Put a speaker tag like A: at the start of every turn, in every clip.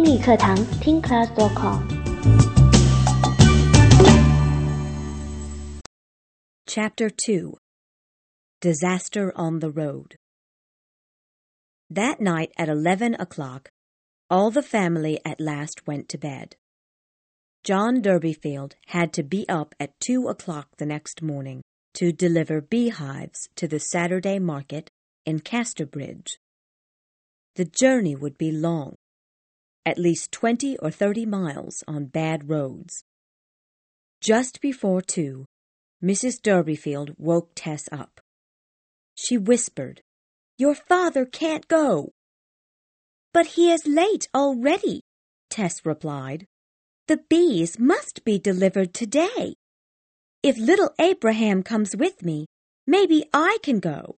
A: 英语课堂听 class.com。
B: Chapter 2 Disaster on the Road. That night at 11 o'clock, all the family at last went to bed. John Durbeyfield had to be up at 2 o'clock the next morning to deliver beehives to the Saturday market in Casterbridge. The journey would be long, at least 20 or 30 miles on bad roads. Just before 2, Mrs. Durbeyfield woke Tess up. She whispered, "Your father can't go." "But he is late already," Tess replied. "The bees must be delivered today. If little Abraham comes with me, maybe I can go."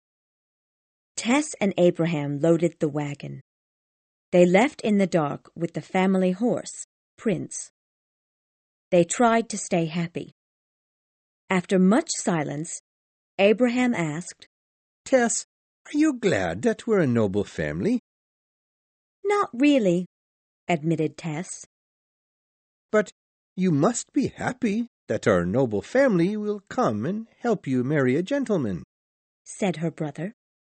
B: Tess and Abraham loaded the wagon. They left in the dark with the family horse, Prince. They tried to stay happy. After much silence, Abraham asked,
C: "Tess, are you glad that we're a noble family?"
B: "Not really," admitted Tess.
C: "But you must be happy that our noble family will come and help you marry a gentleman,"
B: said her brother.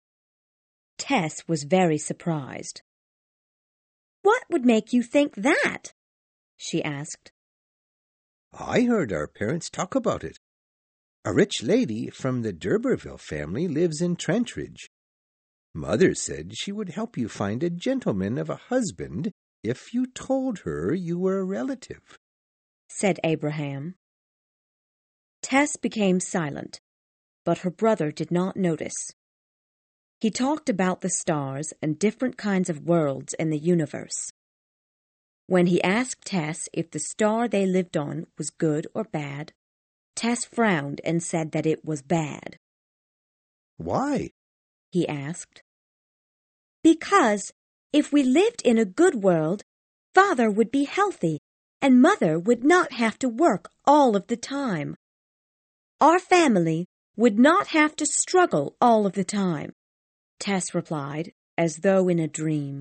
B: Tess was very surprised. "What would make you think that?" she asked.
C: "I heard our parents talk about it. A rich lady from the D'Urberville family lives in Trentridge. Mother said she would help you find a gentleman of a husband if you told her you were a relative,"
B: said Abraham. Tess became silent, but her brother did not notice. He talked about the stars and different kinds of worlds in the universe. When he asked Tess if the star they lived on was good or bad, Tess frowned and said that it was bad.
C: "Why?"
B: he asked. "Because if we lived in a good world, Father would be healthy and Mother would not have to work all of the time. Our family would not have to struggle all of the time," Tess replied, as though in a dream.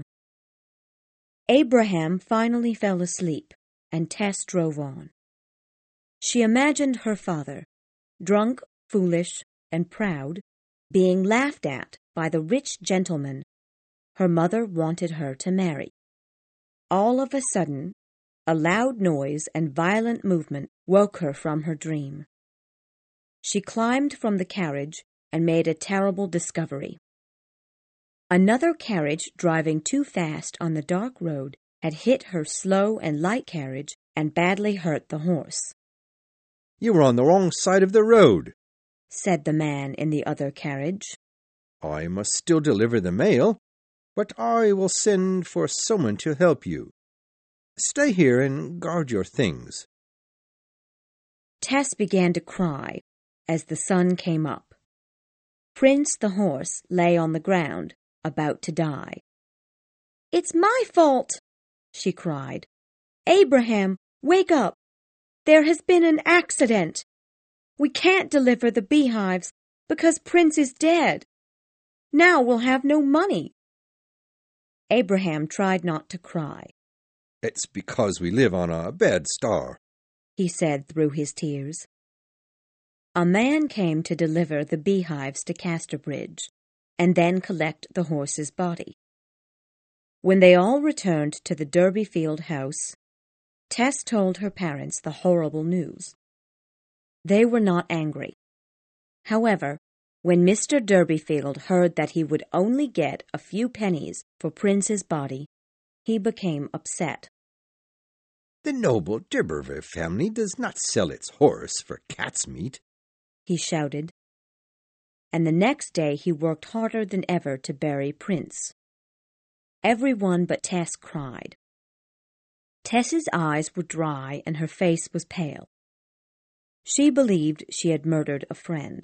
B: Abraham finally fell asleep, and Tess drove on. She imagined her father, drunk, foolish, and proud, being laughed at by the rich gentleman her mother wanted her to marry. All of a sudden, a loud noise and violent movement woke her from her dream. She climbed from the carriage and made a terrible discovery. Another carriage driving too fast on the dark road had hit her slow and light carriage and badly hurt the horse.
C: "You were on the wrong side of the road,"
B: said the man in the other carriage.
C: "I must still deliver the mail, but I will send for someone to help you. Stay here and guard your things."
B: Tess began to cry as the sun came up. Prince the horse lay on the ground, about to die. "It's my fault," she cried. "Abraham, wake up! There has been an accident. We can't deliver the beehives because Prince is dead. Now we'll have no money." Abraham tried not to cry.
C: "It's because we live on a bad star,"
B: he said through his tears. A man came to deliver the beehives to Casterbridge, and then collect the horse's body. When they all returned to the Durbeyfield house, Tess told her parents the horrible news. They were not angry. However, when Mr. Durbeyfield heard that he would only get a few pennies for Prince's body, he became upset.
C: "The noble D'Urberville family does not sell its horse for cat's meat,"
B: he shouted. And the next day he worked harder than ever to bury Prince. Everyone but Tess cried. Tess's eyes were dry and her face was pale. She believed she had murdered a friend.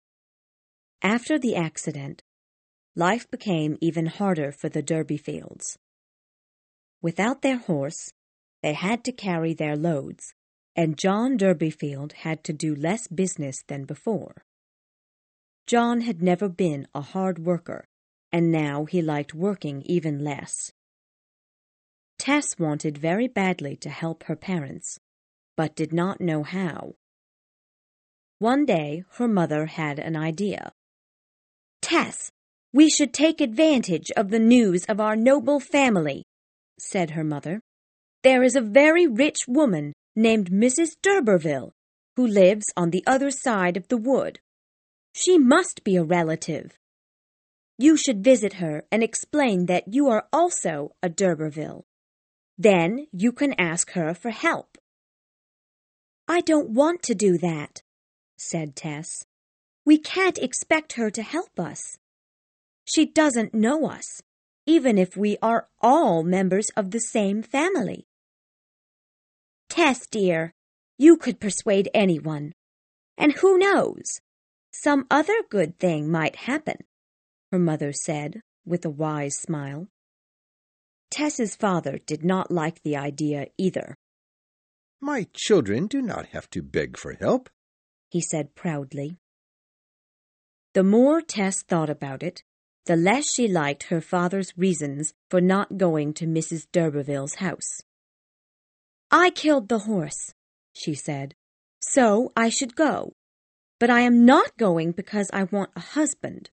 B: After the accident, life became even harder for the Durbeyfields. Without their horse, they had to carry their loads, and John Durbeyfield had to do less business than before. John had never been a hard worker, and now he liked working even less. Tess wanted very badly to help her parents, but did not know how. One day, her mother had an idea. "Tess, we should take advantage of the news of our noble family," said her mother. "There is a very rich woman named Mrs. d'Urberville who lives on the other side of the wood. She must be a relative. You should visit her and explain that you are also a d'Urberville. Then you can ask her for help." "I don't want to do that," said Tess. "We can't expect her to help us. She doesn't know us, even if we are all members of the same family." "Tess, dear, you could persuade anyone. And who knows? Some other good thing might happen," her mother said with a wise smile. Tess's father did not like the idea either.
C: "My children do not have to beg for help,"
B: he said proudly. The more Tess thought about it, the less she liked her father's reasons for not going to Mrs. d'Urberville's house. "I killed the horse," she said, "so I should go. But I am not going because I want a husband."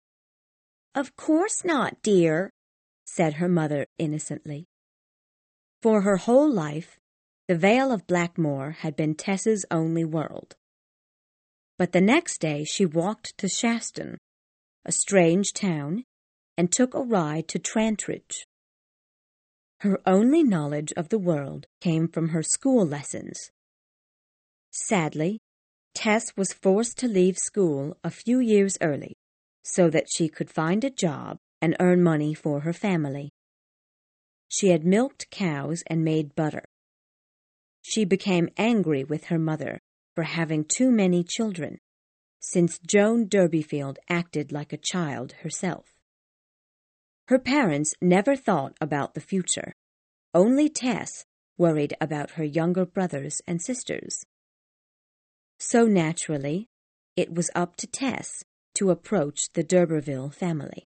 B: "Of course not, dear," said her mother innocently. For her whole life, the Vale of Blackmoor had been Tess's only world. But the next day she walked to Shaston, a strange town, and took a ride to Trantridge. Her only knowledge of the world came from her school lessons. Sadly, Tess was forced to leave school a few years early so that she could find a job and earn money for her family. She had milked cows and made butter. She became angry with her mother for having too many children, since Joan Durbeyfield acted like a child herself. Her parents never thought about the future. Only Tess worried about her younger brothers and sisters. So naturally, it was up to Tess to approach the d'Urberville family.